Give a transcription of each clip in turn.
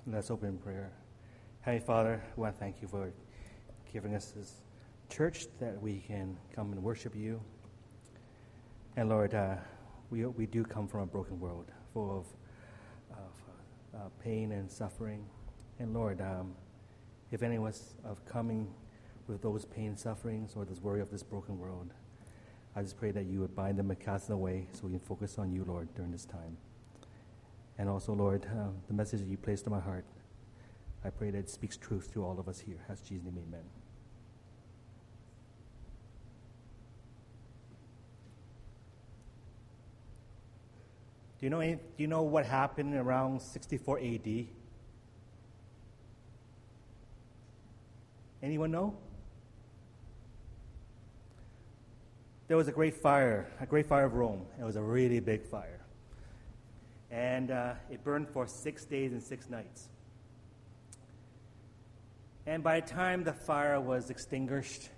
Let's open in prayer. Heavenly Father, we want to thank you for giving us this church that we can come and worship you. And Lord, we do come from a broken world full of pain and suffering. And Lord, if any of us are coming with those pain and sufferings or this worry of this broken world, I just pray that you would bind them and cast them away so we can focus on you, Lord, during this time. And also, Lord, the message that you placed in my heart, I pray that it speaks truth to all of us here. As Jesus' name, amen. Do you know what happened around 64 AD? Anyone know? There was a great fire of Rome. It was a really big fire. And it burned for 6 days and 6 nights. And by the time the fire was extinguished,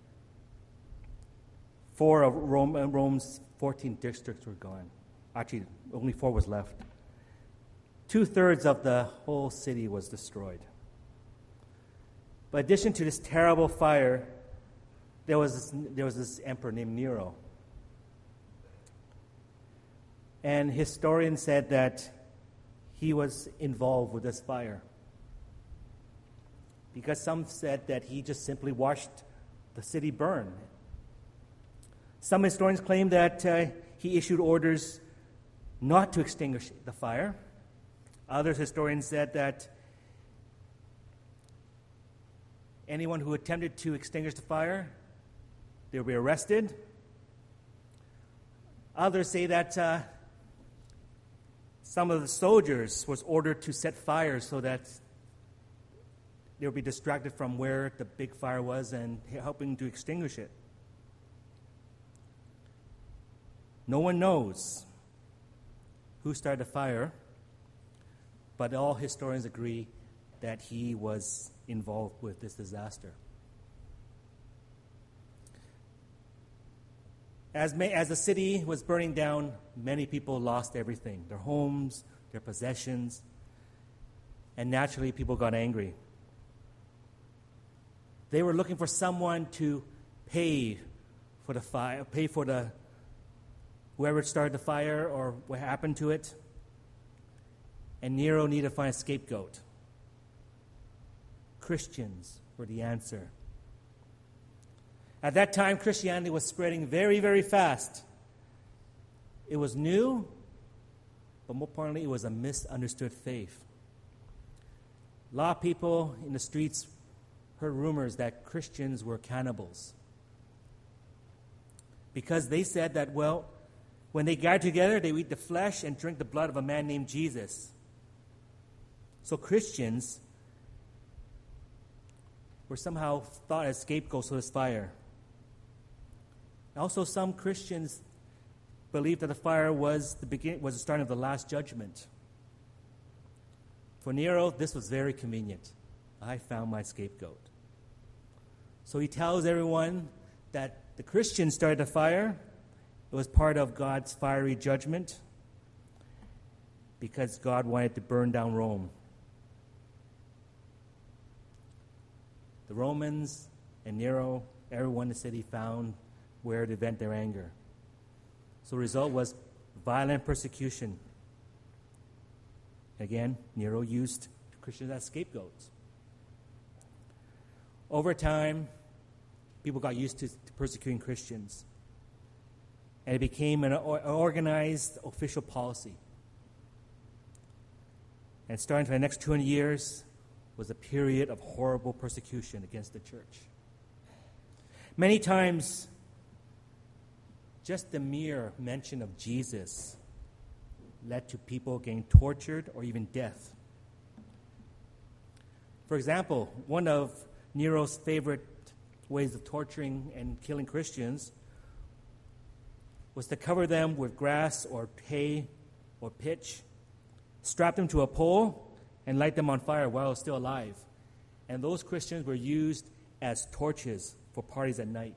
4 of Rome's 14 districts were gone. Actually, only 4 was left. 2/3 of the whole city was destroyed. But in addition to this terrible fire, there was this emperor named Nero. And historians said that he was involved with this fire. Because some said that he just simply watched the city burn. Some historians claim that he issued orders not to extinguish the fire. Other historians said that anyone who attempted to extinguish the fire, they would be arrested. Others say that some of the soldiers was ordered to set fires so that they would be distracted from where the big fire was and helping to extinguish it. No one knows who started the fire, but all historians agree that he was involved with this disaster. As the city was burning down, many people lost everything, their homes, their possessions, and naturally people got angry. They were looking for someone to pay for the fire, whoever started the fire or what happened to it. And Nero needed to find a scapegoat. Christians were the answer. At that time, Christianity was spreading very, very fast. It was new, but more importantly, it was a misunderstood faith. A lot of people in the streets heard rumors that Christians were cannibals. Because they said that, well, when they gathered together, they would eat the flesh and drink the blood of a man named Jesus. So Christians were somehow thought as scapegoats for this fire. Also, some Christians believed that the fire was the start of the last judgment. For Nero, this was very convenient. I found my scapegoat. So he tells everyone that the Christians started the fire. It was part of God's fiery judgment because God wanted to burn down Rome. The Romans and Nero, everyone in the city found where to vent their anger. So the result was violent persecution. Again, Nero used Christians as scapegoats. Over time, people got used to persecuting Christians. And it became an organized official policy. And starting for the next 200 years was a period of horrible persecution against the church. Many times, just the mere mention of Jesus led to people getting tortured or even death. For example, one of Nero's favorite ways of torturing and killing Christians was to cover them with grass or hay or pitch, strap them to a pole, and light them on fire while they were still alive. And those Christians were used as torches for parties at night.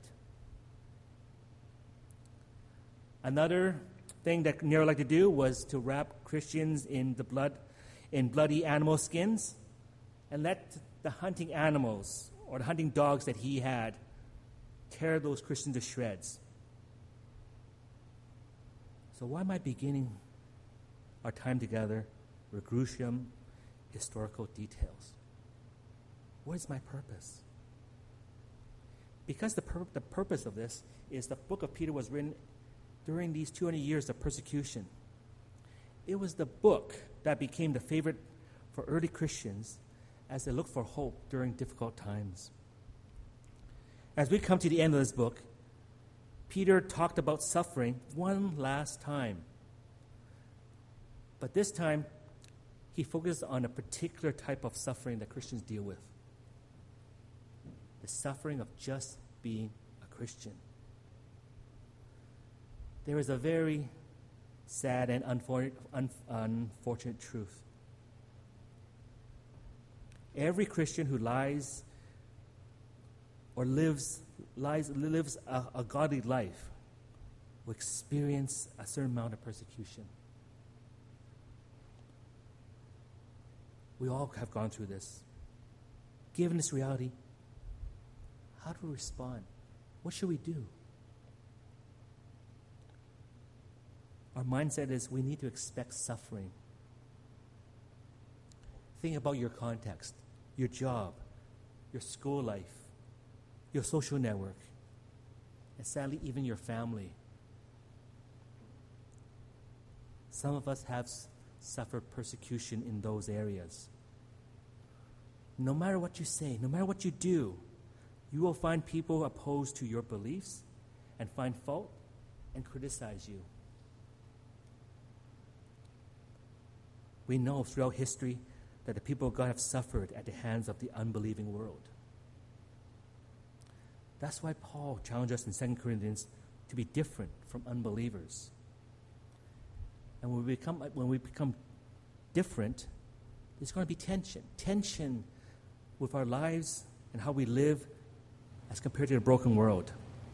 Another thing that Nero liked to do was to wrap Christians in the blood in bloody animal skins and let the hunting animals or the hunting dogs that he had tear those Christians to shreds. So why am I beginning our time together with gruesome historical details? What is my purpose? Because the purpose of this is the book of Peter was written during these 200 years of persecution. It was the book that became the favorite for early Christians as they looked for hope during difficult times. As we come to the end of this book, Peter talked about suffering one last time. But this time, he focused on a particular type of suffering that Christians deal with. The suffering of just being a Christian. There is a very sad and unfortunate truth. Every Christian who lives a godly life will experience a certain amount of persecution. We all have gone through this. Given this reality, how do we respond? What should we do? Our mindset is we need to expect suffering. Think about your context, your job, your school life, your social network, and sadly, even your family. Some of us have suffered persecution in those areas. No matter what you say, no matter what you do, you will find people opposed to your beliefs and find fault and criticize you. We know throughout history that the people of God have suffered at the hands of the unbelieving world. That's why Paul challenged us in 2 Corinthians to be different from unbelievers. And when we become different, there's going to be tension with our lives and how we live as compared to the broken world.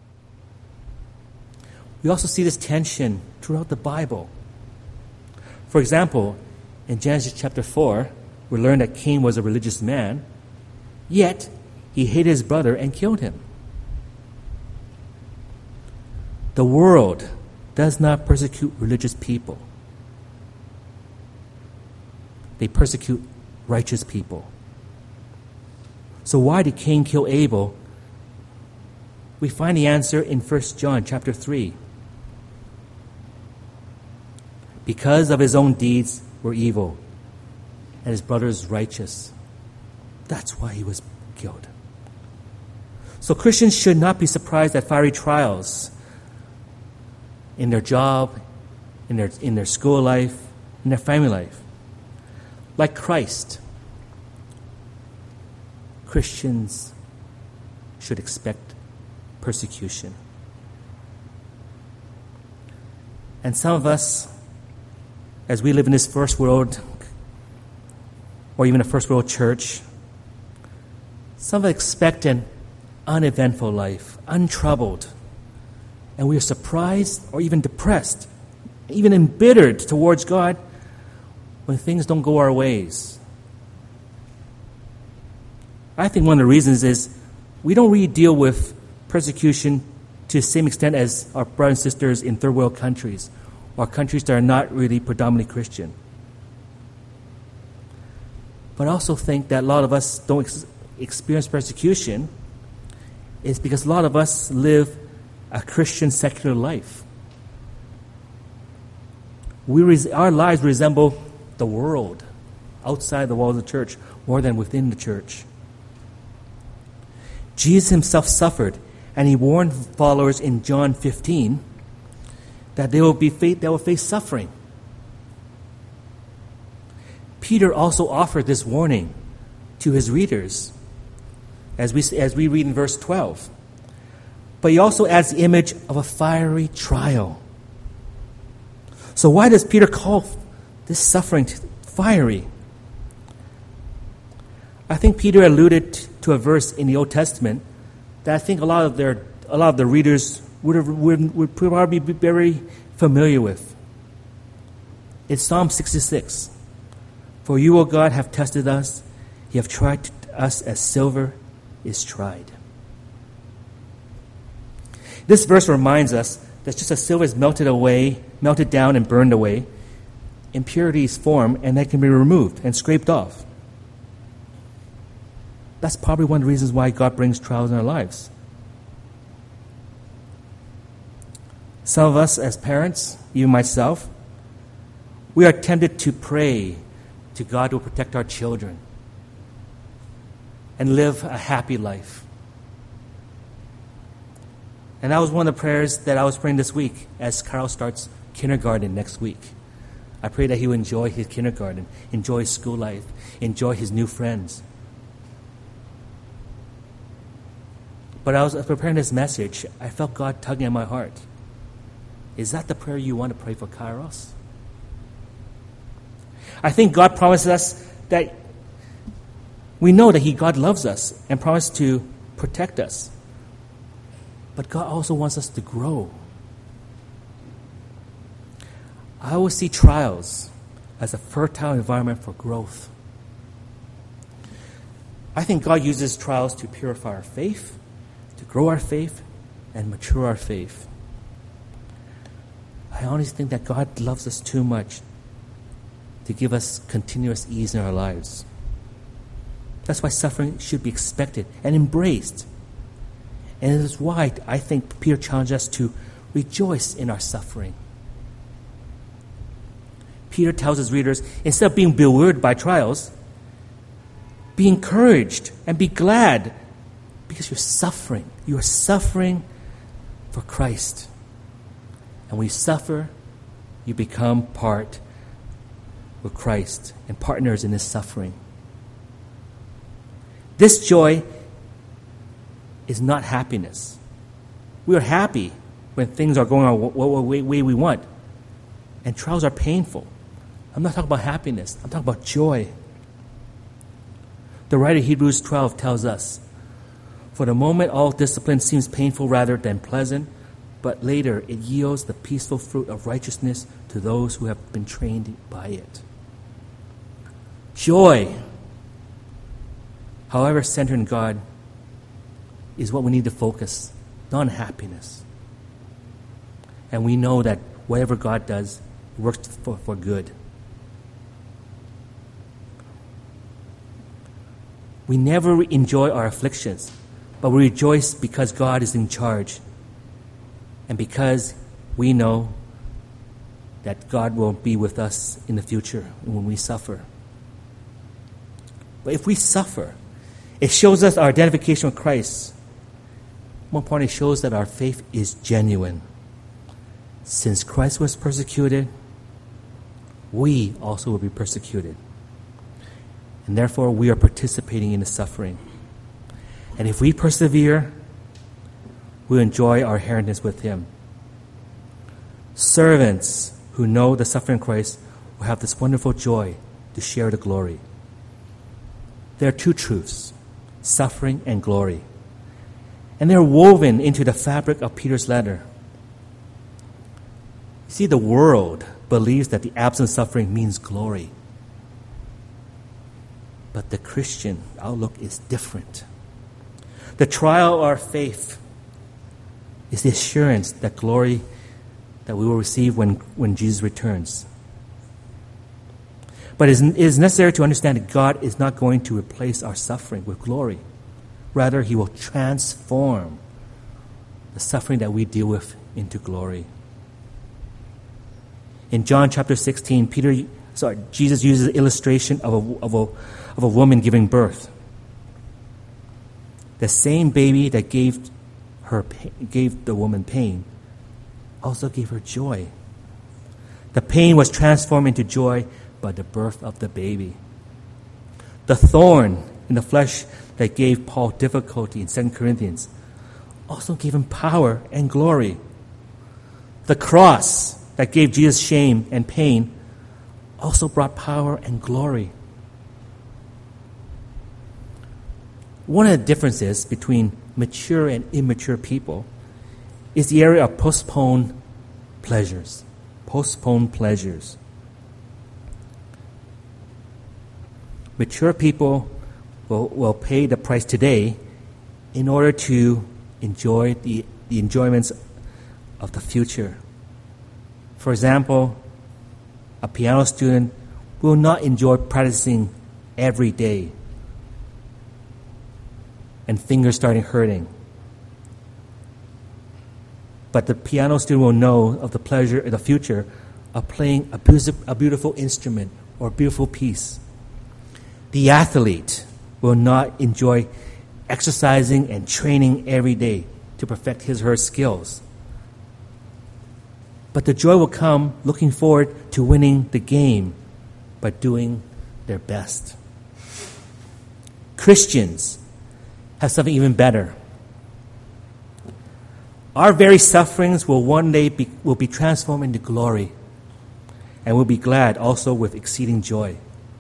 We also see this tension throughout the Bible. For example, in Genesis chapter 4, we learn that Cain was a religious man, yet he hated his brother and killed him. The world does not persecute religious people. They persecute righteous people. So why did Cain kill Abel? We find the answer in 1 John chapter 3. Because of his own deeds were evil, and his brother is righteous. That's why he was killed. So Christians should not be surprised at fiery trials in their job, in their school life, in their family life. Like Christ, Christians should expect persecution. And some of us, as we live in this first world, or even a first world church, some of us expect an uneventful life, untroubled. And we are surprised or even depressed, even embittered towards God when things don't go our ways. I think one of the reasons is we don't really deal with persecution to the same extent as our brothers and sisters in third world countries or countries that are not really predominantly Christian. But I also think that a lot of us don't experience persecution is because a lot of us live a Christian secular life. Our lives resemble the world outside the walls of the church more than within the church. Jesus himself suffered, and he warned followers in John 15 that they will face suffering. Peter also offered this warning to his readers as we read in verse 12. But he also adds the image of a fiery trial. So why does Peter call this suffering fiery? I think Peter alluded to a verse in the Old Testament that I think a lot of the readers would probably be very familiar with. It's Psalm 66. For you, O God, have tested us. You have tried us as silver is tried. This verse reminds us that just as silver is melted down and burned away, impurities form and they can be removed and scraped off. That's probably one of the reasons why God brings trials in our lives. Some of us as parents, even myself, we are tempted to pray to God to protect our children and live a happy life. And that was one of the prayers that I was praying this week as Carl starts kindergarten next week. I pray that he will enjoy his kindergarten, enjoy his school life, enjoy his new friends. But I was preparing this message, I felt God tugging at my heart. Is that the prayer you want to pray for Kairos? I think God promises us that we know that God loves us and promised to protect us. But God also wants us to grow. I always see trials as a fertile environment for growth. I think God uses trials to purify our faith, to grow our faith, and mature our faith. I honestly think that God loves us too much to give us continuous ease in our lives. That's why suffering should be expected and embraced. And it is why I think Peter challenged us to rejoice in our suffering. Peter tells his readers, instead of being bewildered by trials, be encouraged and be glad because you're suffering. You are suffering for Christ. And when you suffer, you become part with Christ and partners in his suffering. This joy is not happiness. We are happy when things are going on what way we want. And trials are painful. I'm not talking about happiness. I'm talking about joy. The writer of Hebrews 12 tells us, for the moment all discipline seems painful rather than pleasant, but later it yields the peaceful fruit of righteousness to those who have been trained by it. Joy, however centered in God, is what we need to focus, not on happiness. And we know that whatever God does works for good. We never enjoy our afflictions, but we rejoice because God is in charge and because we know that God will be with us in the future when we suffer. But if we suffer, it shows us our identification with Christ. More importantly, it shows that our faith is genuine. Since Christ was persecuted, we also will be persecuted. And therefore, we are participating in the suffering. And if we persevere, we'll enjoy our inheritance with him. Servants who know the suffering of Christ will have this wonderful joy to share the glory. There are two truths, suffering and glory. And they're woven into the fabric of Peter's letter. You see, the world believes that the absence of suffering means glory. But the Christian outlook is different. The trial of our faith is the assurance that glory that we will receive when Jesus returns. But it is necessary to understand that God is not going to replace our suffering with glory. Rather, he will transform the suffering that we deal with into glory. In John chapter 16, Jesus uses an illustration of a woman giving birth. The same baby that gave the woman pain also gave her joy. The pain was transformed into joy by the birth of the baby. The thorn in the flesh that gave Paul difficulty in 2 Corinthians also gave him power and glory. The cross that gave Jesus shame and pain also brought power and glory. One of the differences between mature and immature people is the area of postponed pleasures. Postponed pleasures. Mature people will pay the price today in order to enjoy the enjoyments of the future. For example, a piano student will not enjoy practicing every day and fingers starting hurting. But the piano student will know of the pleasure in the future of playing a beautiful instrument or a beautiful piece. The athlete will not enjoy exercising and training every day to perfect his or her skills. But the joy will come looking forward to winning the game by doing their best. Christians have something even better. Our very sufferings will one day be transformed into glory, and we'll be glad also with exceeding joy.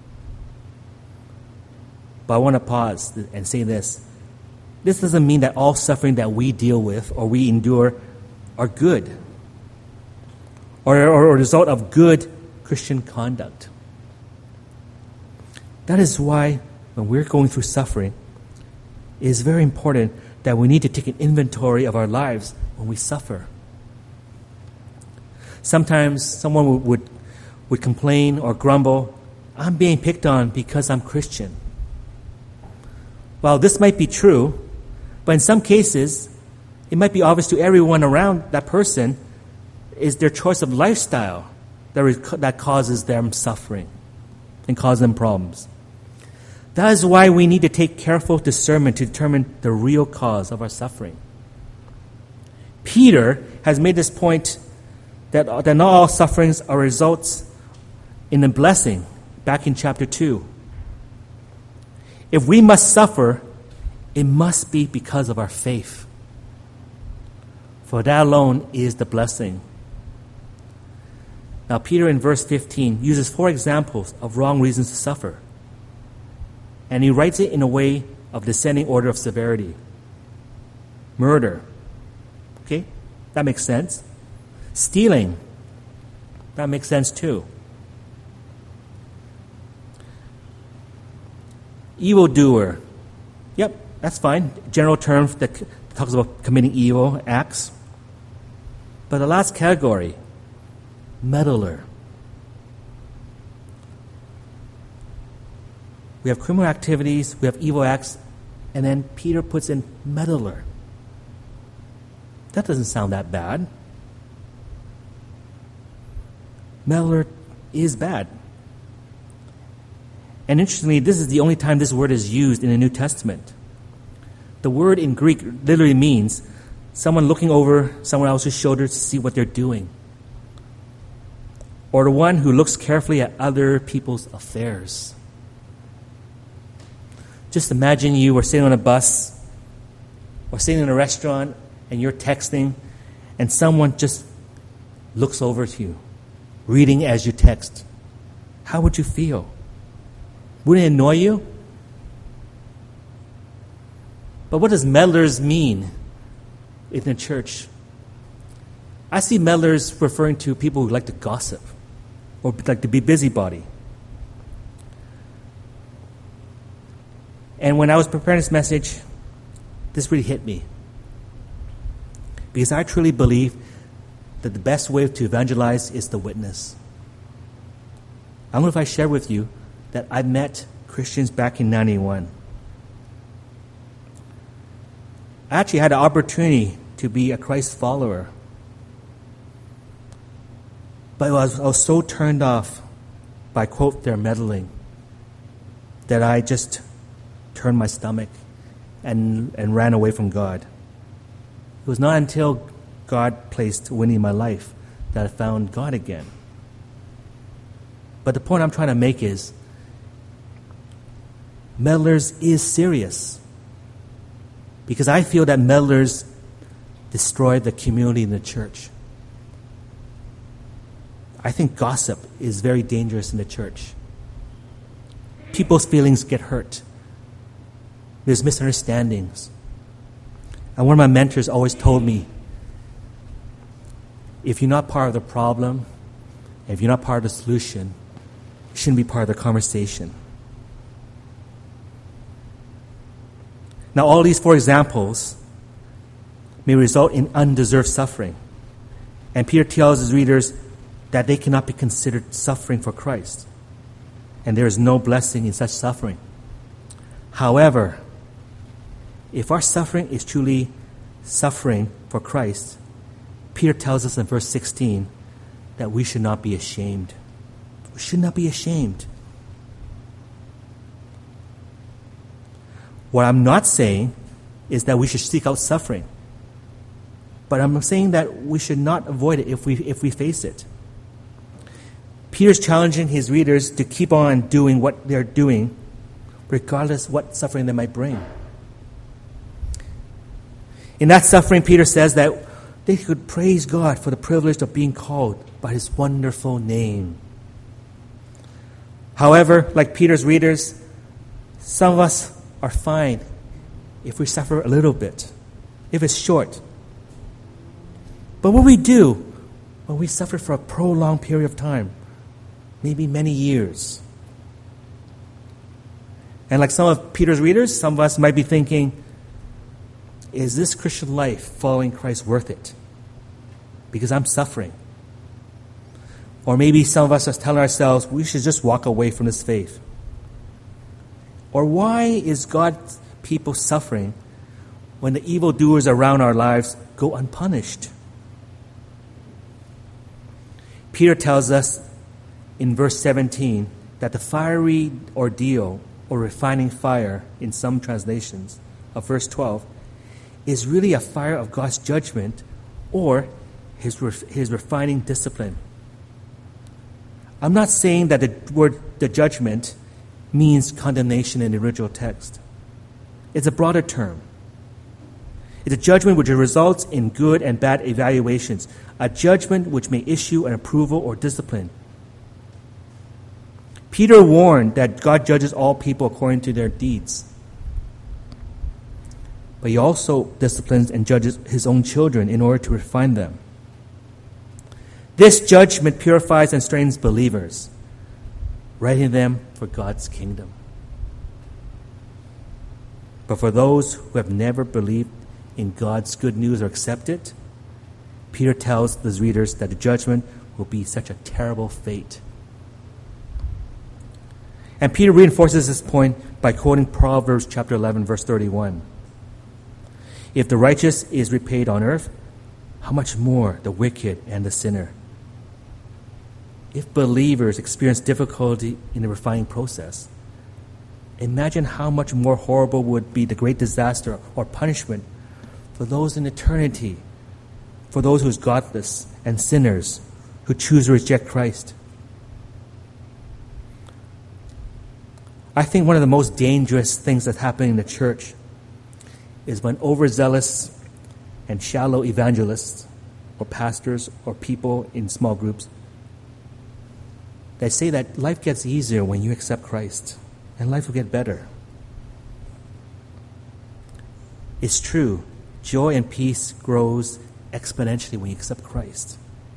But I want to pause and say this. This doesn't mean that all suffering that we deal with or we endure are good or a result of good Christian conduct. That is why when we're going through suffering, it is very important that we need to take an inventory of our lives when we suffer. Sometimes someone would complain or grumble, I'm being picked on because I'm Christian. While this might be true, but in some cases, it might be obvious to everyone around that person is their choice of lifestyle that causes them suffering and causes them problems. That is why we need to take careful discernment to determine the real cause of our suffering. Peter has made this point that not all sufferings are results in a blessing, back in chapter 2. If we must suffer, it must be because of our faith. For that alone is the blessing. Now, Peter in verse 15 uses 4 examples of wrong reasons to suffer. And he writes it in a way of descending order of severity. Murder. Okay? That makes sense. Stealing. That makes sense too. Evildoer. Yep, that's fine. General term that talks about committing evil acts. But the last category, meddler. We have criminal activities, we have evil acts, and then Peter puts in meddler. That doesn't sound that bad. Meddler is bad. And interestingly, this is the only time this word is used in the New Testament. The word in Greek literally means someone looking over someone else's shoulder to see what they're doing, or the one who looks carefully at other people's affairs. Just imagine you were sitting on a bus or sitting in a restaurant and you're texting and someone just looks over to you, reading as you text. How would you feel? Wouldn't it annoy you? But what does meddlers mean in the church? I see meddlers referring to people who like to gossip or like to be busybody. And when I was preparing this message, this really hit me. Because I truly believe that the best way to evangelize is to witness. I don't know if I shared with you that I met Christians back in 91. I actually had an opportunity to be a Christ follower. But I was so turned off by, quote, their meddling that I just turned my stomach and ran away from God. It was not until God placed Winnie in my life that I found God again. But the point I'm trying to make is, meddlers is serious. Because I feel that meddlers destroy the community in the church. I think gossip is very dangerous in the church. People's feelings get hurt. There's misunderstandings. And one of my mentors always told me, if you're not part of the problem, if you're not part of the solution, you shouldn't be part of the conversation. Now, all these four examples may result in undeserved suffering. And Peter tells his readers that they cannot be considered suffering for Christ. And there is no blessing in such suffering. However, if our suffering is truly suffering for Christ, Peter tells us in verse 16 that we should not be ashamed. We should not be ashamed. What I'm not saying is that we should seek out suffering. But I'm saying that we should not avoid it if we face it. Peter's challenging his readers to keep on doing what they're doing, regardless what suffering they might bring. In that suffering, Peter says that they could praise God for the privilege of being called by His wonderful name. However, like Peter's readers, some of us are fine if we suffer a little bit, if it's short. But what we do when we suffer for a prolonged period of time, maybe many years. And like some of Peter's readers, some of us might be thinking, is this Christian life following Christ worth it? Because I'm suffering. Or maybe some of us are telling ourselves, we should just walk away from this faith. Or why is God's people suffering when the evildoers around our lives go unpunished? Peter tells us in verse 17 that the fiery ordeal or refining fire in some translations of verse 12 is really a fire of God's judgment or his refining discipline. I'm not saying that the judgment means condemnation in the original text. It's a broader term. It's a judgment which results in good and bad evaluations, a judgment which may issue an approval or discipline. Peter warned that God judges all people according to their deeds. But he also disciplines and judges his own children in order to refine them. This judgment purifies and strengthens believers, readying them for God's kingdom. But for those who have never believed in God's good news or accept it, Peter tells his readers that the judgment will be such a terrible fate. And Peter reinforces this point by quoting Proverbs chapter 11, verse 31. If the righteous is repaid on earth, how much more the wicked and the sinner? If believers experience difficulty in the refining process, imagine how much more horrible would be the great disaster or punishment for those in eternity, for those who are godless and sinners who choose to reject Christ. I think one of the most dangerous things that's happening in the church is when overzealous and shallow evangelists or pastors or people in small groups, they say that life gets easier when you accept Christ and life will get better. It's true. Joy and peace grows exponentially when you accept Christ.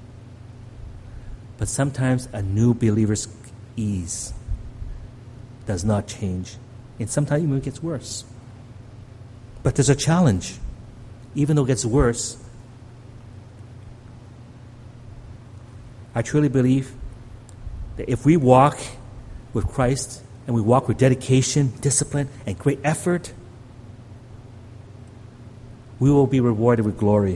But sometimes a new believer's ease does not change. And sometimes even it gets worse. But there's a challenge. Even though it gets worse, I truly believe that if we walk with Christ and we walk with dedication, discipline, and great effort, we will be rewarded with glory.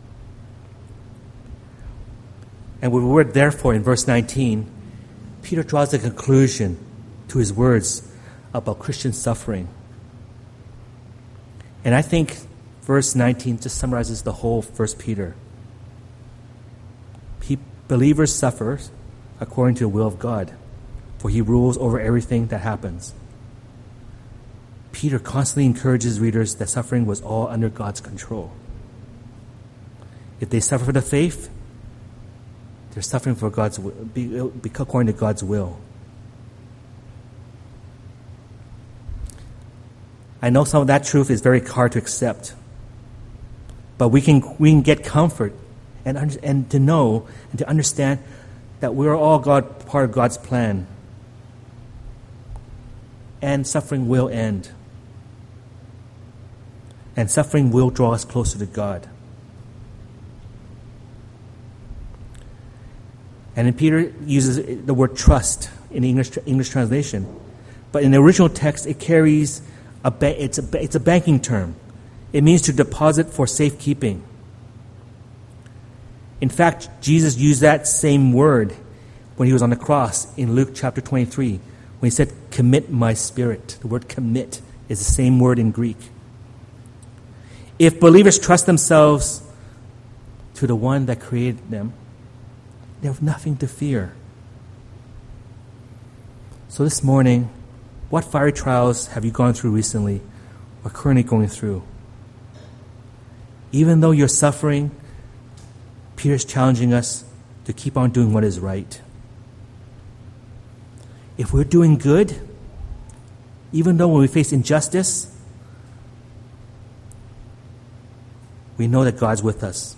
And with the word therefore in verse 19, Peter draws a conclusion to his words about Christian suffering. And I think verse 19 just summarizes the whole 1 Peter. Believers suffer according to the will of God, for He rules over everything that happens. Peter constantly encourages readers that suffering was all under God's control. If they suffer for the faith, they're suffering for God's will, according to God's will. I know some of that truth is very hard to accept, but we can get comfort and to know and to understand that we're all part of God's plan, and suffering will end. And suffering will draw us closer to God. And then Peter uses the word trust in the English translation. But in the original text, it carries it's a banking term. It means to deposit for safekeeping. In fact, Jesus used that same word when he was on the cross in Luke chapter 23, when he said, "Commit my spirit." The word commit is the same word in Greek. If believers trust themselves to the one that created them, they have nothing to fear. So this morning, what fiery trials have you gone through recently or currently going through? Even though you're suffering, Peter's challenging us to keep on doing what is right. If we're doing good, even though when we face injustice, we know that God's with us.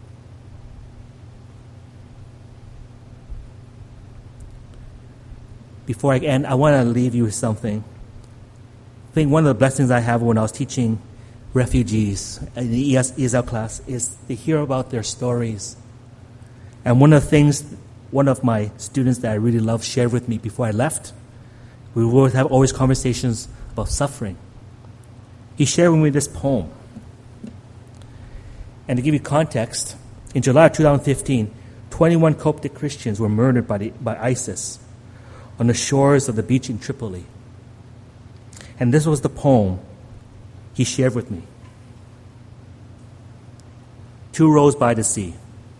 Before I end, I want to leave you with something. I think one of the blessings I have when I was teaching refugees in the ESL class is to hear about their stories. And one of the things one of my students that I really love shared with me before I left, we would have always conversations about suffering. He shared with me this poem. And to give you context, in July of 2015, 21 Coptic Christians were murdered by ISIS on the shores of the beach in Tripoli. And this was the poem he shared with me. 2 rows by the sea.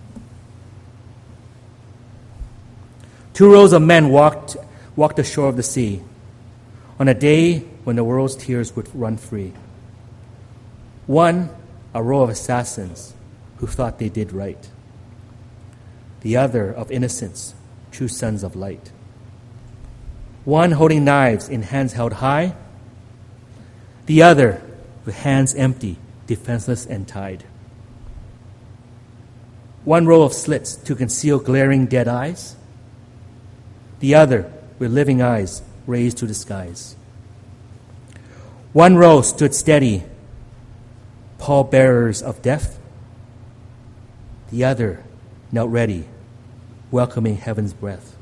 2 rows of men walked the shore of the sea on a day when the world's tears would run free. One, a row of assassins who thought they did right. The other of innocents, true sons of light. One holding knives in hands held high. The other with hands empty, defenseless and tied. One row of slits to conceal glaring dead eyes. The other with living eyes raised to the skies. One row stood steady, pallbearers of death. The other knelt ready, welcoming heaven's breath.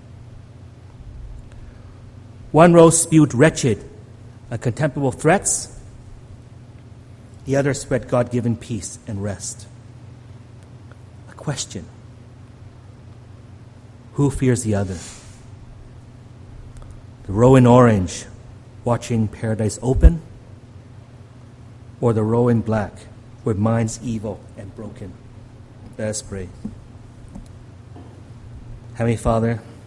One row spewed wretched, contemptible threats. The other spread God-given peace and rest. A question: who fears the other? The row in orange, watching paradise open, or the row in black, with minds evil and broken? Let us pray. Heavenly Father,